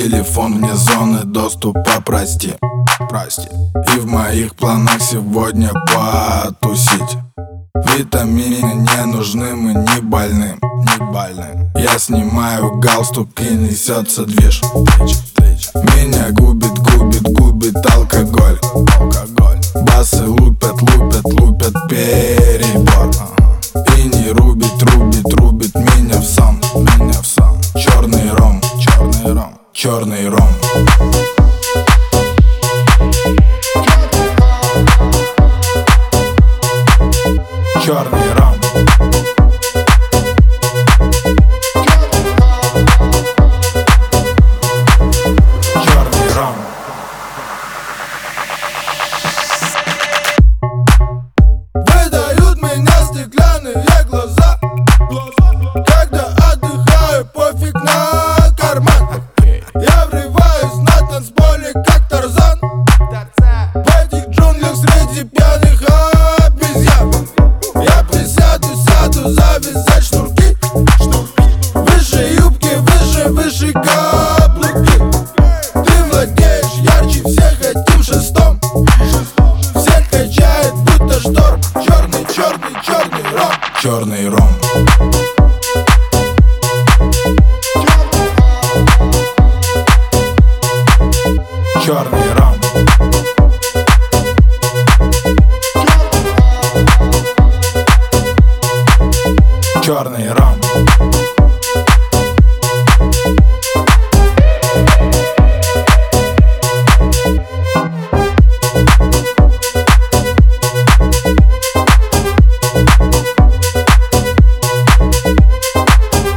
телефон вне зоны доступа, прости. И в моих планах сегодня потусить. Витамины не нужны, мы не больны. Я снимаю галстук и несется движ. Меня губит алкоголь. Басы лупят перебор. И не рубит меня в сон. Черный ром.